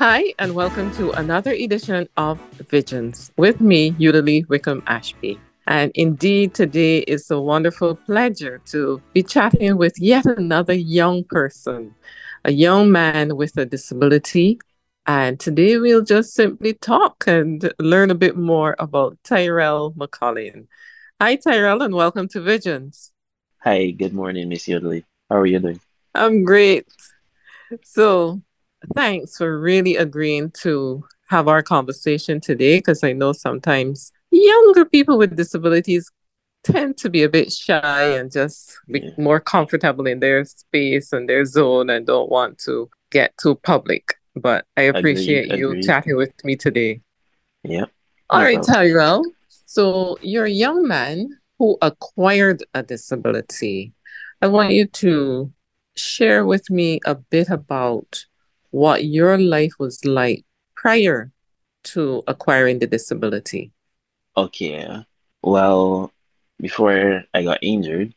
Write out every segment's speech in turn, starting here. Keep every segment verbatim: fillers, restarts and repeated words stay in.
Hi, and welcome to another edition of Visions with me, Udally Wickham Ashby. And indeed, today is a wonderful pleasure to be chatting with yet another young person, a young man with a disability. And today we'll just simply talk and learn a bit more about Tyrell McCollin. Hi, Tyrell, and welcome to Visions. Hi, good morning, Miss Yodley. How are you doing? I'm great. So, thanks for really agreeing to have our conversation today because I know sometimes younger people with disabilities tend to be a bit shy and just be Yeah, more comfortable in their space and their zone and don't want to get too public. But I agreed, appreciate you agreed. chatting with me today. Yeah, All no right, problem. Tyrell. So, you're a young man who acquired a disability. I want you to share with me a bit about what your life was like prior to acquiring the disability. Okay, uh, well, before I got injured,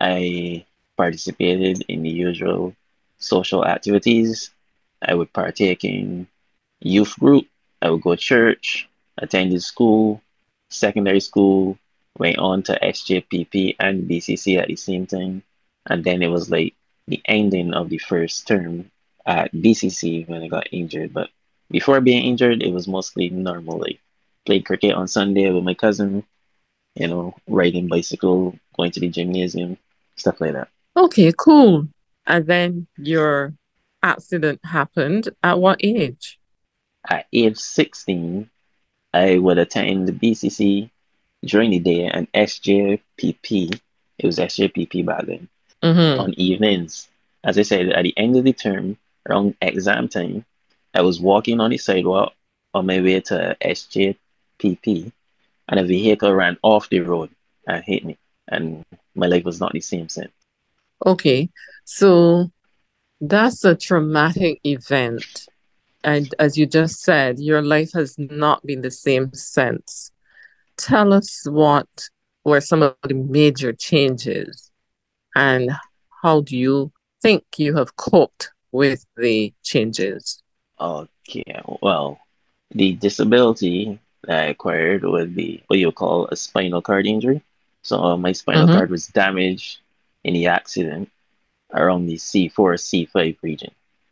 I participated in the usual social activities. I would partake in youth group. I would go to church, attended school, secondary school, went on to S J P P and B C C at the same time. And then it was like the ending of the first term at B C C when I got injured. But before being injured, it was mostly normal. Like played cricket on Sunday with my cousin, you know, riding bicycle, going to the gymnasium, stuff like that. Okay, cool. And then your accident happened at what age? At age sixteen, I would attend the B C C during the day and S J P P. It was S J P P back then Mm-hmm. on evenings. As I said, at the end of the term, around exam time, I was walking on the sidewalk on my way to S J P P, and a vehicle ran off the road and hit me, and my life was not the same since. Okay, so that's a traumatic event. And as you just said, your life has not been the same since. Tell us what were some of the major changes and how do you think you have coped with the changes? Okay, well, the disability that I acquired would be what you call a spinal cord injury. So uh, my spinal Mm-hmm. cord was damaged in the accident around the C four, C five region.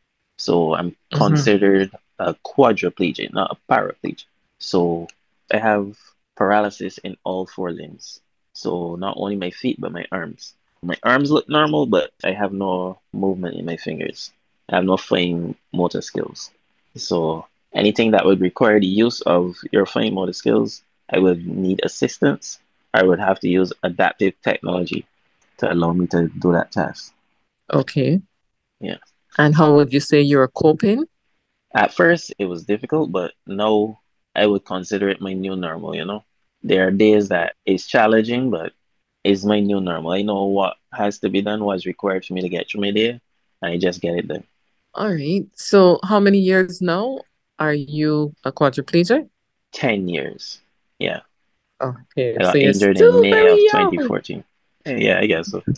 So I'm Mm-hmm. considered a quadriplegic, not a paraplegic. So I have paralysis in all four limbs. So not only my feet, but my arms. My arms look normal, but I have no movement in my fingers. I have no fine motor skills. So anything that would require the use of your fine motor skills, I would need assistance. I would have to use adaptive technology to allow me to do that task. Okay. Yeah. And how would you say you're coping? At first, it was difficult, but now I would consider it my new normal, you know? There are days that it's challenging, but it's my new normal. I know what has to be done, what's required for me to get through my day, and I just get it done. All right. So how many years now are you a quadriplegic? ten years. Yeah. Okay, I so got you're injured in still May very of young. twenty fourteen. Eh, Yeah, I guess so.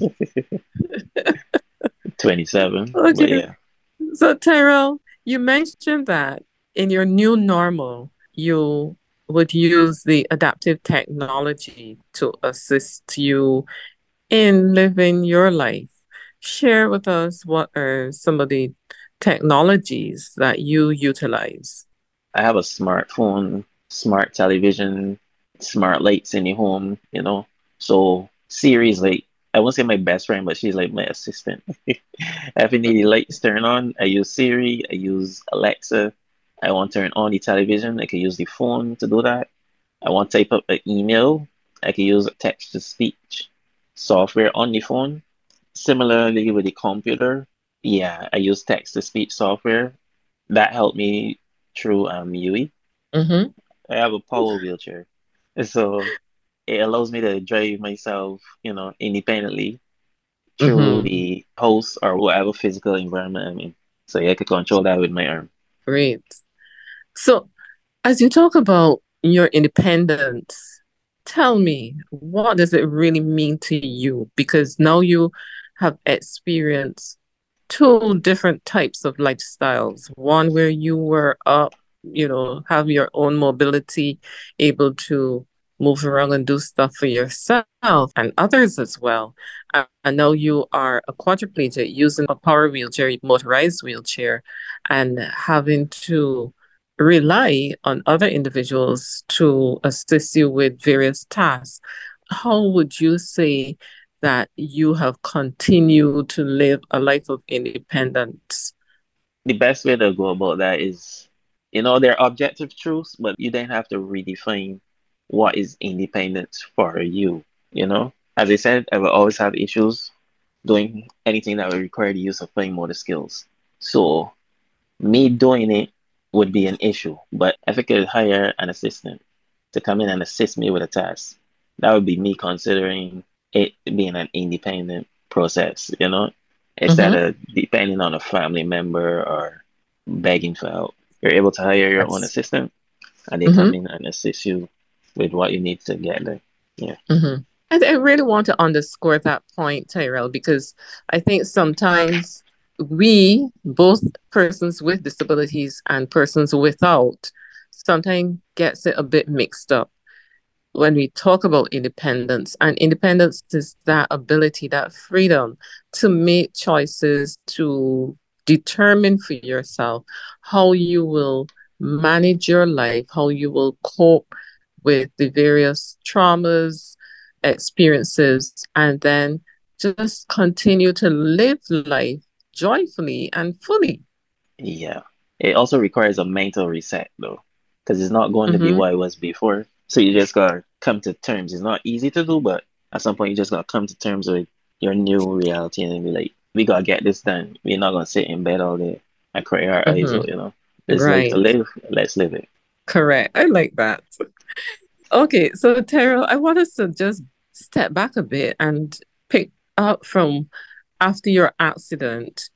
twenty-seven, but Okay. yeah. So, Tyrell, you mentioned that in your new normal, you would use the adaptive technology to assist you in living your life. Share with us what are some of the technologies that you utilize. I have a smartphone, smart television, smart lights in the home, you know. So Siri is like, I won't say my best friend, but she's like my assistant. If I need the lights turned on, I use Siri, I use Alexa. I want to turn on the television, I can use the phone to do that. I want to type up an email, I can use text to speech software on the phone. Similarly with the computer, yeah, I use text to speech software. That helped me through um U E. Mm-hmm. I have a power wheelchair, so it allows me to drive myself, you know, independently through Mm-hmm. the house or whatever physical environment I'm in. So yeah, I can control that with my arm. Great. So, as you talk about your independence, tell me, what does it really mean to you? Because now you have experience two different types of lifestyles. One where you were up, you know, have your own mobility, able to move around and do stuff for yourself and others as well. Uh, And now you are a quadriplegic using a power wheelchair, motorized wheelchair, and having to rely on other individuals to assist you with various tasks. How would you say that you have continued to live a life of independence? The best way to go about that is, you know, they're objective truths, but you then have to redefine what is independence for you, you know? As I said, I will always have issues doing anything that would require the use of fine motor skills. So me doing it would be an issue. But if I could hire an assistant to come in and assist me with a task, that would be me considering it being an independent process, you know, instead Mm-hmm. of depending on a family member or begging for help. You're able to hire your own Yes. assistant and they Mm-hmm. come in and assist you with what you need to get there. Yeah. Mm-hmm. And I really want to underscore that point, Tyrell, because I think sometimes we, both persons with disabilities and persons without, sometimes gets it a bit mixed up when we talk about independence. And independence is that ability, that freedom to make choices, to determine for yourself how you will manage your life, how you will cope with the various traumas, experiences, and then just continue to live life joyfully and fully. Yeah. It also requires a mental reset though, because it's not going to be Mm-hmm. what it was before. So you just gotta come to terms. It's not easy to do, but at some point you just gotta come to terms with your new reality and be like, we gotta get this done. We're not gonna sit in bed all day and cry our eyes out, Mm-hmm. you know. This life to Right. live, let's live it. Correct. I like that. Okay, so Terrell, I want us to just step back a bit and pick up from after your accident,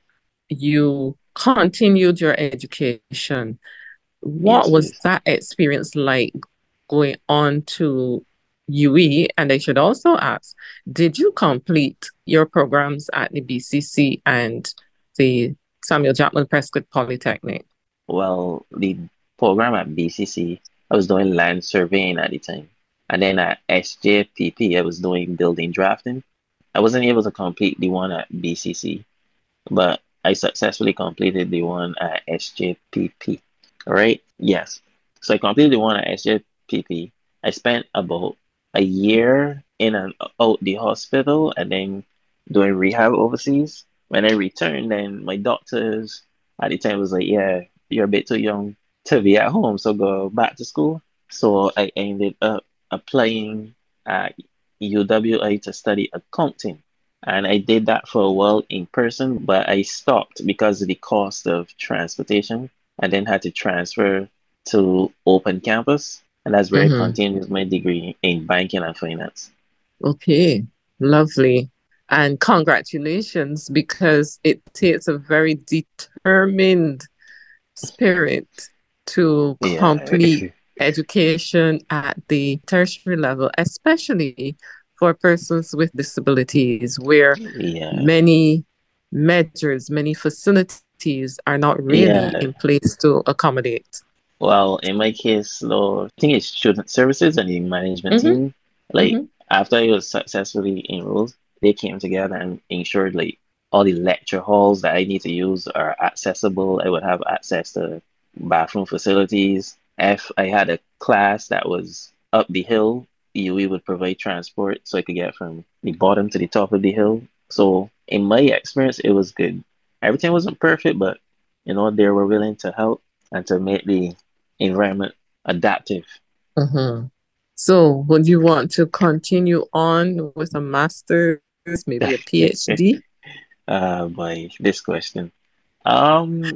you continued your education. What Yes, was please. that experience like going on to U E? And I should also ask, did you complete your programs at the B C C and the Samuel Jackman Prescott Polytechnic? Well, the program at B C C, I was doing land surveying at the time. And then at S J P P, I was doing building drafting. I wasn't able to complete the one at B C C, but I successfully completed the one at S J P P. All right? Yes. So I completed the one at S J P P. I spent about a year in and out the hospital and then doing rehab overseas. When I returned, then my doctors at the time was like, yeah, you're a bit too young to be at home, so go back to school. So I ended up applying at U W I to study accounting. And I did that for a while in person, but I stopped because of the cost of transportation. I then had to transfer to open campus, and that's where I Mm-hmm. continued my degree in banking and finance. Okay, lovely. And congratulations, because it takes a very determined spirit to Yeah, complete education at the tertiary level, especially for persons with disabilities, where yeah, many measures, many facilities are not really yeah. in place to accommodate. Well, in my case, though, I think it's student services and the management Mm-hmm, team. Like mm-hmm, after I was successfully enrolled, they came together and ensured like all the lecture halls that I need to use are accessible. I would have access to bathroom facilities. If I had a class that was up the hill, U E would provide transport so I could get from the bottom to the top of the hill. So in my experience, it was good. Everything wasn't perfect, but you know, they were willing to help and to make the environment adaptive. mm-hmm. So, would you want to continue on with a master's, maybe a PhD? uh, by this question. Um,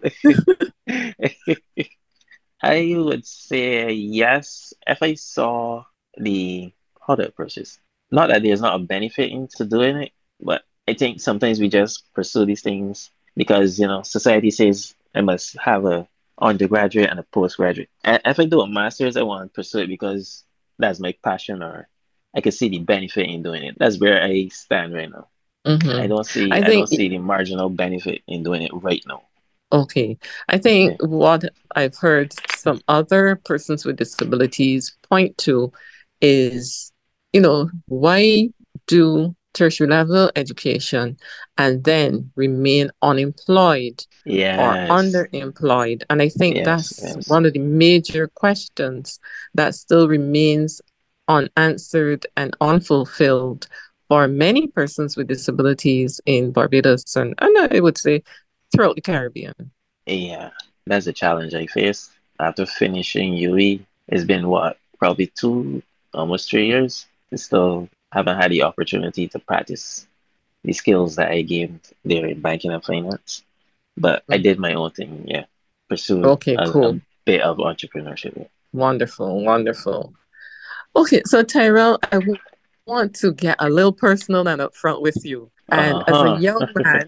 I would say yes if I saw the how to approach this. Not that there's not a benefit into doing it, but I think sometimes we just pursue these things because you know society says I must have a undergraduate and a postgraduate. And if I do a master's, I want to pursue it because that's my passion or I can see the benefit in doing it. That's where I stand right now. I Mm-hmm. don't see I I don't think see the marginal benefit in doing it right now. okay. I think what I've heard some other persons with disabilities point to is, you know, why do tertiary level education and then remain unemployed or Yes, underemployed? And I think yes, that's yes. one of the major questions that still remains unanswered and unfulfilled for many persons with disabilities in Barbados and, and I would say throughout the Caribbean. Yeah, that's the challenge I faced after finishing U E. It's been what, probably two, almost three years. I still haven't had the opportunity to practice the skills that I gained there in banking and finance. But I did my own thing, yeah. Pursued Okay, a, a cool. bit of entrepreneurship. Yeah. Wonderful, wonderful. Okay, so Tyrell, I w- want to get a little personal and upfront with you. And as a Uh-huh. young man,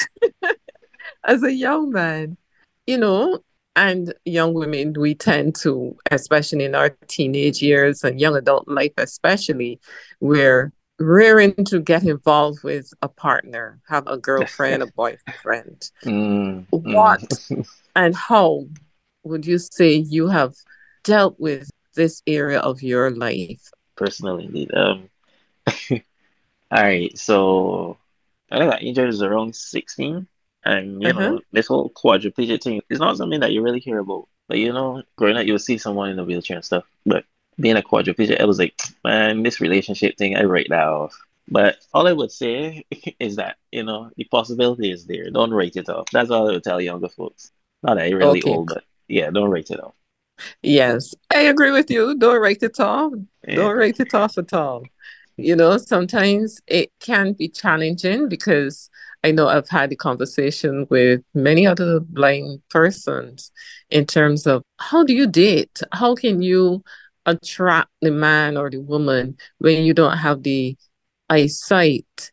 as a young man, you know, and young women, we tend to, especially in our teenage years and young adult life, especially, we're rearing to get involved with a partner, have a girlfriend, a boyfriend. Mm, What mm. and how would you say you have dealt with this area of your life? Personal indeed. Um, all right, so I got injured as around sixteen. And, you Uh-huh. know, this whole quadriplegic thing is not something that you really hear about. Like, you know, growing up, you would see someone in a wheelchair and stuff. But being a quadriplegic, I was like, man, this relationship thing, I write that off. But all I would say is that, you know, the possibility is there. Don't write it off. That's all I would tell younger folks. Not that you're really Okay. old, but yeah, don't write it off. Yes, I agree with you. Don't write it off. Yeah. Don't write it off at all. You know, sometimes it can be challenging because I know I've had a conversation with many other blind persons in terms of how do you date? How can you attract the man or the woman when you don't have the eyesight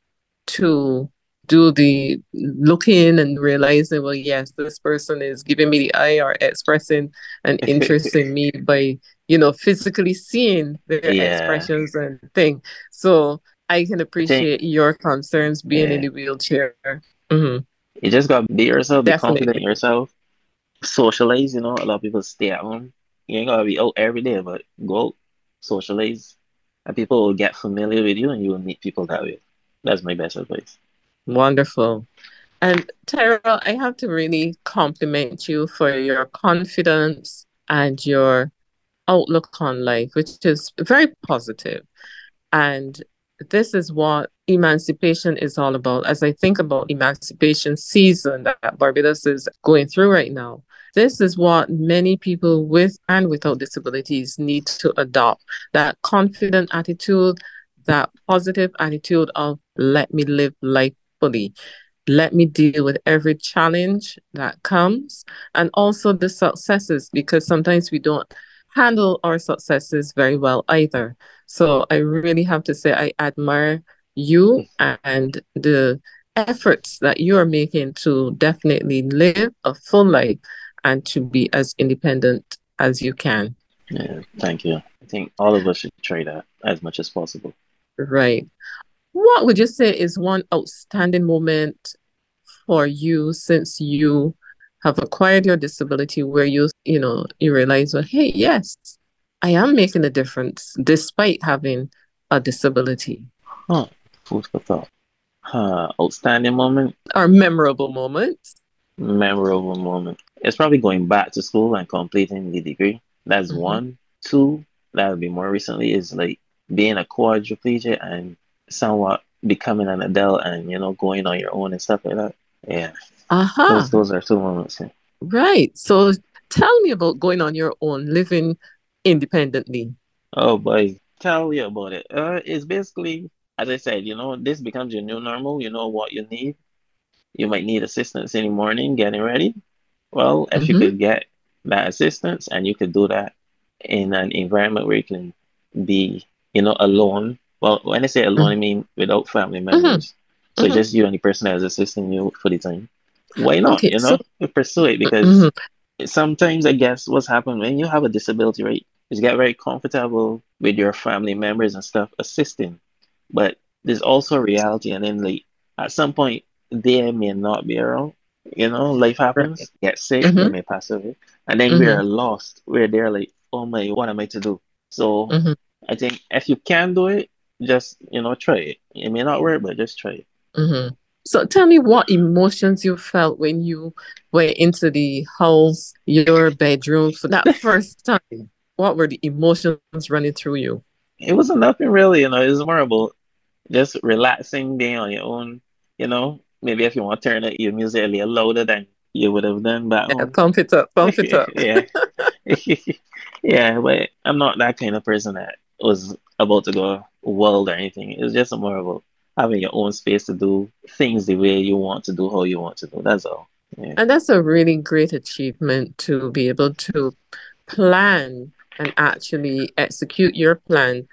to do the looking and realizing, well, yes, this person is giving me the eye or expressing an interest in me by, you know, physically seeing their Yeah. expressions and thing. So I can I think, appreciate your concerns being in yeah, the wheelchair. Hmm. you just got to be yourself, be confident in Definitely. yourself, socialize. You know, a lot of people stay at home. You ain't gotta be out every day, but go out, socialize, and people will get familiar with you, and you will meet people that way. That's my best advice. Wonderful. And Tyrell, I have to really compliment you for your confidence and your outlook on life, which is very positive. And this is what emancipation is all about. As I think about emancipation season that Barbados is going through right now, this is what many people with and without disabilities need to adopt that confident attitude, that positive attitude of let me live life fully. Let me deal with every challenge that comes and also the successes, because sometimes we don't handle our successes very well either. So I really have to say I admire you and the efforts that you are making to definitely live a full life and to be as independent as you can. Yeah, thank you. I think all of us should try that as much as possible. Right. What would you say is one outstanding moment for you since you have acquired your disability where you, you know, you realize, well, hey, yes, I am making a difference despite having a disability? Huh, food for thought. Huh, outstanding moment, Or memorable moments? memorable moment. It's probably going back to school and completing the degree. That's Mm-hmm. one. Two, that would be more recently, is like being a quadriplegic and somewhat becoming an adult and, you know, going on your own and stuff like that. Yeah, those Aha, those are two moments. Yeah. right. So tell me about going on your own, living independently. Oh boy, tell you about it. Uh, it's basically, as I said, you know, this becomes your new normal. You know what you need. You might need assistance in the morning getting ready. Well, if you Mm-hmm. could get that assistance and you could do that in an environment where you can be, you know, alone. Well, when I say alone, I mean without family Mm-hmm. members. So Mm-hmm. just you and the person that is assisting you for the time. Why not? Okay, You so know, pursue it because mhm, sometimes I guess what's happened when you have a disability, right? You get very comfortable with your family members and stuff assisting, but there's also reality, and then like at some point they may not be around. You know, life Right. happens, get sick, they Mm-hmm. may pass away, and then we Mm-hmm. are lost. We're there like, oh my, what am I to do? So Mm-hmm. I think if you can do it, just you know, try it. It may not work, but just try it. Mm-hmm. So tell me what emotions you felt when you went into the house, your bedroom for that first time. What were the emotions running through you? It wasn't nothing really, you know, it was more about just relaxing, being on your own, you know. Maybe if you want to turn it, your music a little louder than you would have done back Yeah, home. pump it up, pump it up. Yeah. Yeah, but I'm not that kind of person that was about to go wild or anything. It was just more about having your own space to do things the way you want to do, how you want to do. That's all. Yeah. And that's a really great achievement to be able to plan and actually execute your plan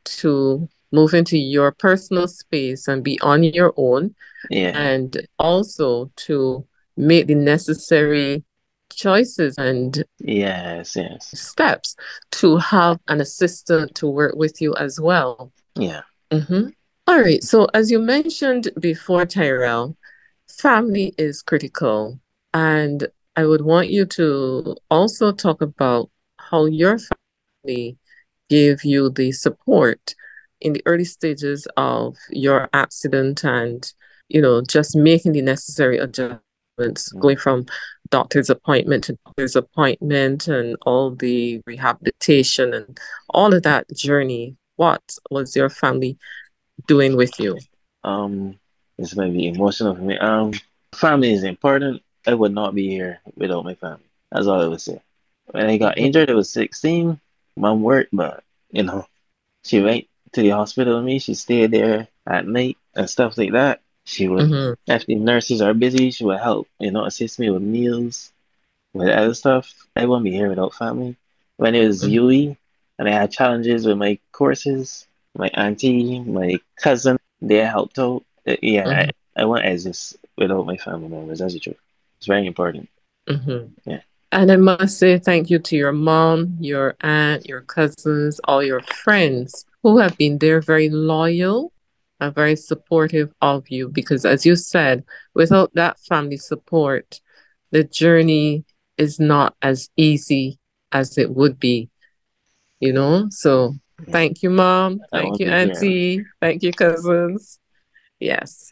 to move into your personal space and be on your own, Yeah. and also to make the necessary choices and Yes, yes. steps to have an assistant to work with you as well. Yeah. Mm-hmm. All right. So, as you mentioned before, Tyrell, family is critical. And I would want you to also talk about how your family gave you the support in the early stages of your accident and, you know, just making the necessary adjustments, Mm. going from doctor's appointment to doctor's appointment and all the rehabilitation and all of that journey. What was your family doing with you? Um, this might be emotional for me. Um, family is important. I would not be here without my family. That's all I would say. When I got Mm-hmm. injured, I was sixteen. Mom worked, but you know, she went to the hospital with me. She stayed there at night and stuff like that. She would, Mm-hmm. if the nurses are busy, she would help, you know, assist me with meals, with other stuff. I wouldn't be here without family. When it was Mm-hmm. U E and I had challenges with my courses, my auntie, my cousin, they helped out. Uh, Yeah, Mm-hmm. I, I wouldn't exist without my family members. That's the truth. It's very important. Mm-hmm. Yeah. And I must say thank you to your mom, your aunt, your cousins, all your friends who have been there very loyal and very supportive of you. Because, as you said, without that family support, the journey is not as easy as it would be, you know? So, Yeah. thank you, mom. I Thank won't you, be here. auntie. Thank you, cousins. Yes.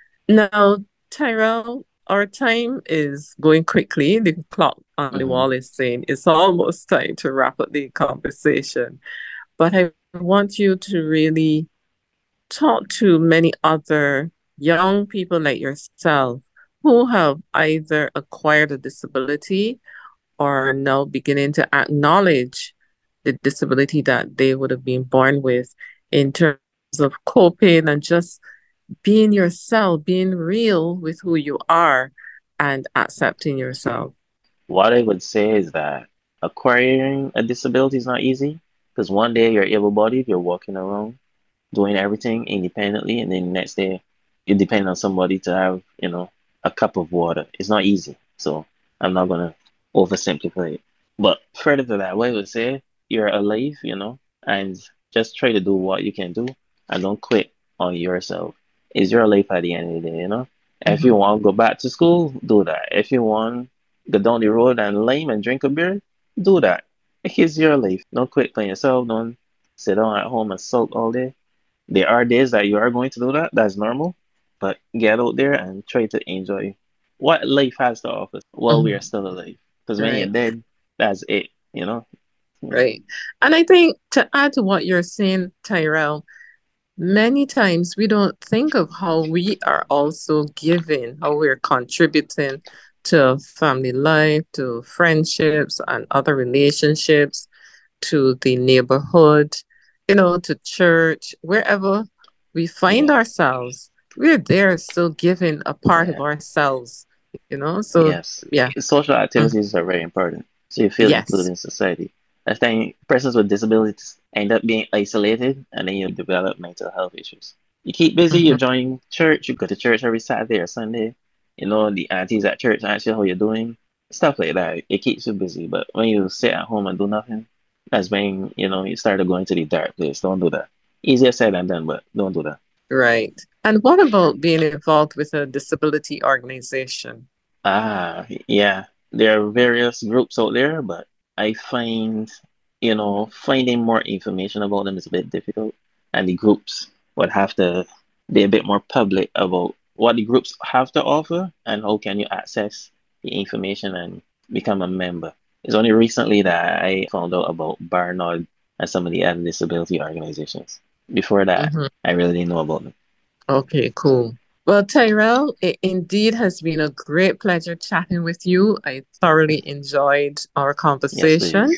Now, Tyrell, our time is going quickly. The clock on the Hmm. wall is saying it's almost time to wrap up the conversation. But I want you to really talk to many other young people like yourself who have either acquired a disability or are now beginning to acknowledge the disability that they would have been born with in terms of coping and just being yourself, being real with who you are, and accepting yourself. What I would say is that acquiring a disability is not easy because one day you're able-bodied, you're walking around, doing everything independently, and then the next day you depend on somebody to have, you know, a cup of water. It's not easy. So I'm not gonna oversimplify it. But further to that, what I would say, you're alive, you know, and just try to do what you can do and don't quit on yourself. It's your life at the end of the day, you know. If you Mhm. want to go back to school, do that. If you want to go down the road and lime and drink a beer, do that. It's your life. Don't quit playing yourself. Don't sit down at home and sulk all day. There are days that you are going to do that. That's normal. But get out there and try to enjoy what life has to offer while we are Mhm. still alive. Because when you're Right, dead, that's it, you know? Yeah. right. And I think to add to what you're saying, Tyrell, many times we don't think of how we are also giving, how we're contributing to family life, to friendships and other relationships, to the neighborhood, you know, to church, wherever we find Yeah. ourselves, we're there still giving a part of Yeah. ourselves, you know? So, Yes. yeah. Social Mm. activities are very important. So you feel included Yes. in society. I think persons with disabilities end up being isolated and then you develop mental health issues. You keep busy, you Hmm. join church, you go to church every Saturday or Sunday. You know, the aunties at church ask you how you're doing. Stuff like that. It keeps you busy. But when you sit at home and do nothing, that's when, you know, you start to go into the dark place. Don't do that. Easier said than done, but don't do that. Right. And what about being involved with a disability organization? Ah, yeah. There are various groups out there, but I find, you know, finding more information about them is a bit difficult. And the groups would have to be a bit more public about what the groups have to offer and how can you access the information and become a member. It's only recently that I found out about Barnard and some of the other disability organizations. Before that, Mm-hmm. I really didn't know about them. Okay, cool. Well, Tyrell, it indeed has been a great pleasure chatting with you. I thoroughly enjoyed our Yes, conversation, please.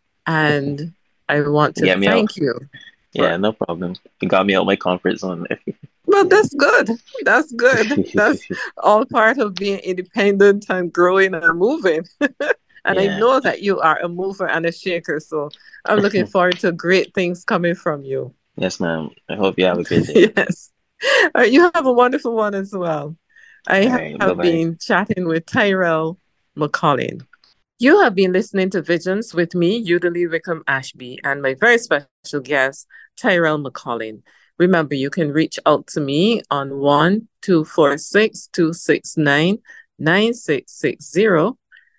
and I want to Get me out. thank you for. Yeah, no problem. You got me out my comfort zone. Well, Yeah. that's good. That's good. That's all part of being independent and growing and moving. And I Yeah. know that you are a mover and a shaker, so I'm looking forward to great things coming from you. Yes, ma'am. I hope you have a great day. Yes. Uh, you have a wonderful one as well. All I right. Bye have bye. been chatting with Tyrell McCollin. You have been listening to Visions with me, Udalee Wickham Ashby, and my very special guest, Tyrell McCollin. Remember, you can reach out to me on one two four six, two six nine, nine six six zero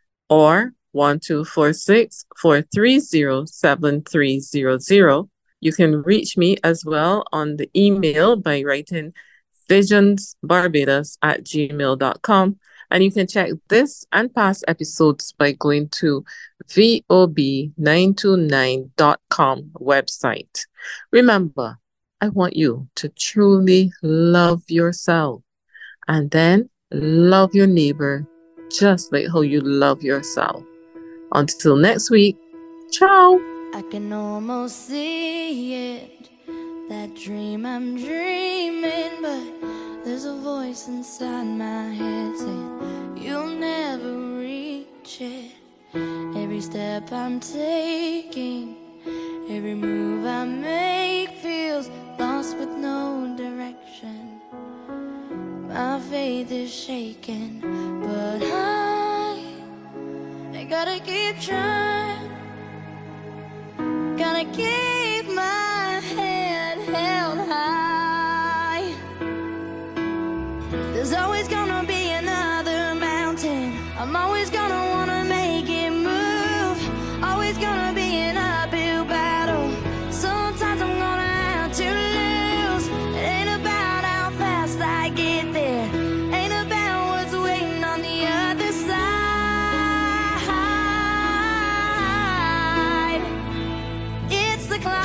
or one two four six, four three zero, seven three zero zero. You can reach me as well on the email by writing visionsbarbados at gmail dot com. And you can check this and past episodes by going to V O B nine two nine dot com website. Remember, I want you to truly love yourself and then love your neighbor just like how you love yourself. Until next week, ciao. I can almost see it, that dream I'm dreaming, but there's a voice inside my head saying you'll never reach it. Every step I'm taking, every move I make feels lost with no direction. My faith is shaking, but I, I gotta keep trying. Gotta keep my head held high. There's always gonna be another mountain. I'm always gonna wanna make it move. Always gonna be an uphill battle. Sometimes I'm gonna have to lose. It ain't about how fast I get there. Ain't about what's waiting on the other side. It's the climb.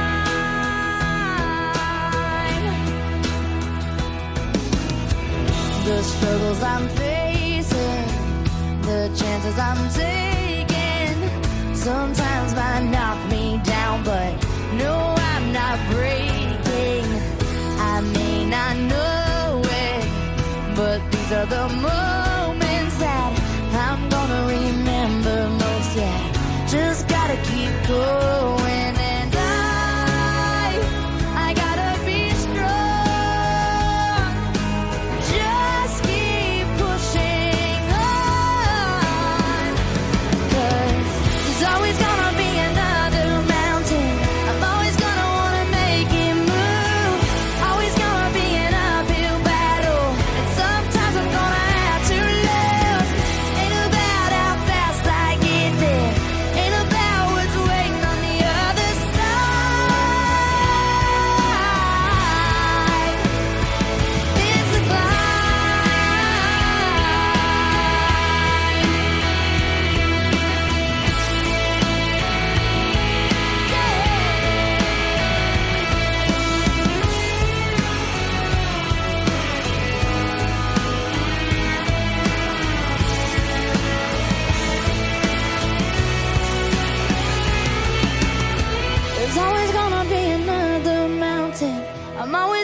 The struggles I'm facing, the chances I'm taking, sometimes might knock me down, but no, I'm not breaking. I may not know it, but these are the moments that I'm gonna remember most. Yeah, just gotta keep going, and I, I gotta be strong. Just keep pushing on, 'cause there's always gonna be another mountain. I'm always gonna wanna make it move. Always gonna be an uphill battle, and sometimes I'm gonna have to lose. Ain't about how fast I get there. Ain't about what's waiting on the other side. It's the climb. There's always gonna be another mountain. I'm always